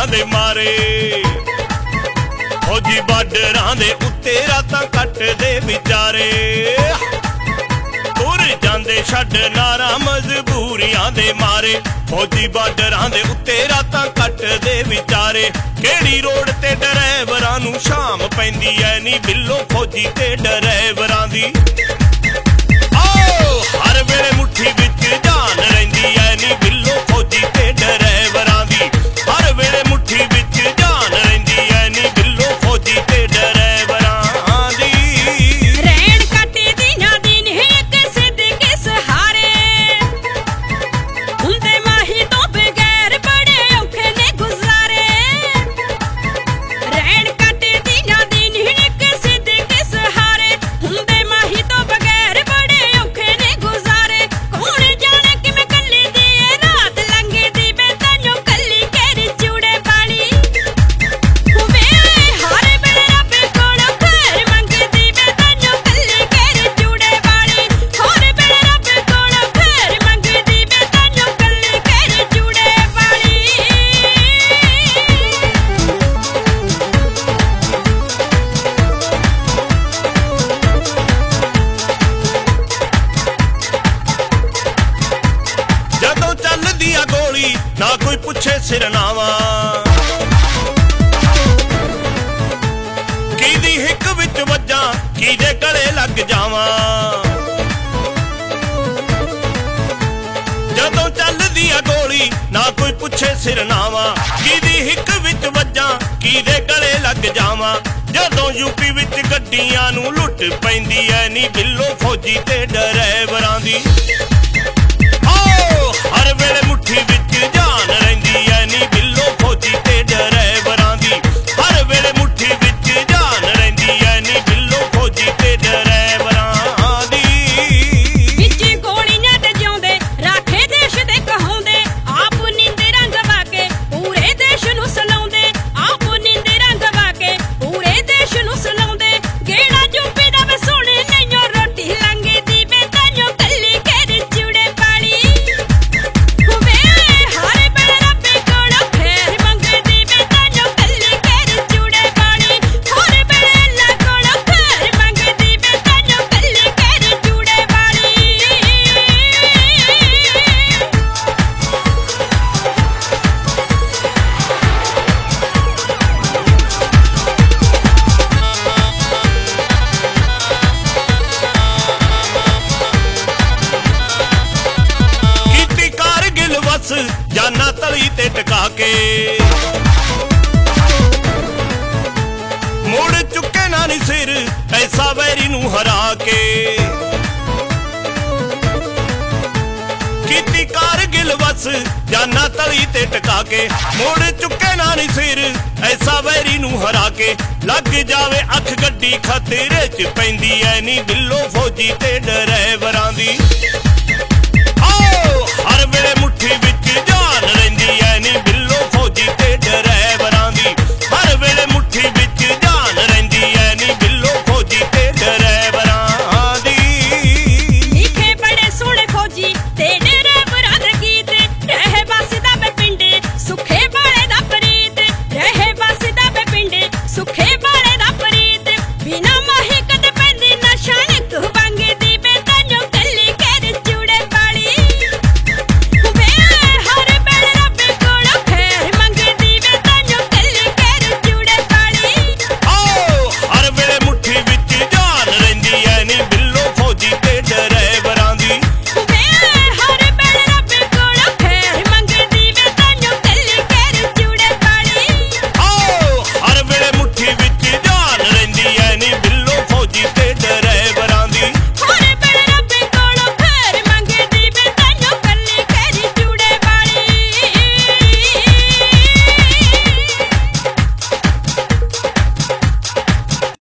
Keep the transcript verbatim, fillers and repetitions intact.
दे मारे फौजी बार्डरां दे उत्ते रातां कटदे विचारे तुर जांदे छड्ड नारा मजबूरियां दे मारे फौजी बार्डरां दे उत्ते रातां कटदे विचारे केड़ी रोड ते ड्राइवरां नूं शाम पैंदी ऐ नी बिल्लो फौजी ते ड्राइवरां दी हर वेले मुट्ठी विच जान रहिंदी ऐ नी बिल्लो फौजी ते ड्राइवरां दी हर वेले मुट्ठी विच जान रहिंदी ऐ नी बिल्लो फौजी ते ड्राइवरां दी रैन कटे दिनां दिन एक सिद्दके सहारे हुंदे माही तो बगैर बड़े औखे ने गुजारे रैन कटे दिनां दिन एक सिद्दके सहारे हुंदे माही तो बगैर बड़े औखे ने गुजारे कौन जाने किवें कल्ली दी रात लंघदी वे तैनूं कल्ली केरी चूड़े वाली वे हर वेले रब कोलों खैर मंगदी वे तैनूं कल्ली केरी चूड़े वाली हर वेले रब कोलों खैर मंगदी वे तैनूं कल्ली केरी चूड़े वाली जदों चलदी आ गोली ना कोई पुछे सिरनावा किदी हिक विच वज्जां किदे गले लग जावां जदों चलदी आ गोली ना कोई पुछे सिरनावा किदी हिक विच वज्जां किदे गले लग जावां जदों यूपी विच गड्डियां नूं लुੱਟ पैंदी ऐ नी बिल्लो फौजी ते ड्राइवरां दी हर वेले मुट्ठी विच जान रहिंदी ऐ नी बिल्लो फौजी ते ड्राइवरां दी हर वेले मुट्ठी विच जान रहिंदी ऐ नी बिल्लो फौजी ते ड्राइवरां दी विच गोलियां ते जिउंदे राखे देश दे कहाउंदे आप नींदे रंग वाके पूरे देश नूं सलाउंदे आप नींदे रंग वाके पूरे देश नूं सलाउंदे गेड़ा यूपी दा वे सोहणे नैयों रोटी लंघदी वे तैनूं कल्ली केरी चूड़े वाली वे हर वेले रब कोलों खैर मंगदी वे तैनूं कल्ली केरी चूड़े वाली हर वेले अल्लाह कोलों खैर मंगदी वे तैनूं कल्ली केरी चूड़े वाली कीती कारगिल वस जाना तली ते टका के मुड़ चुके ना नी सिर ऐसा वैरी नूं हरा के कीती कारगिल वस जाना तली ते टका के मुड़ चुके ना नी सिर ऐसा वैरी नूं हरा के लग जावे अख गड्डी खतरे च पैंदी ऐ नी बिल्लो फौजी ते ड्राइवरां दी हर वेले मुट्ठी विच जान रहिंदी ऐ नी बिल्लो फौजी ते ड्राइवरां दी हर वेले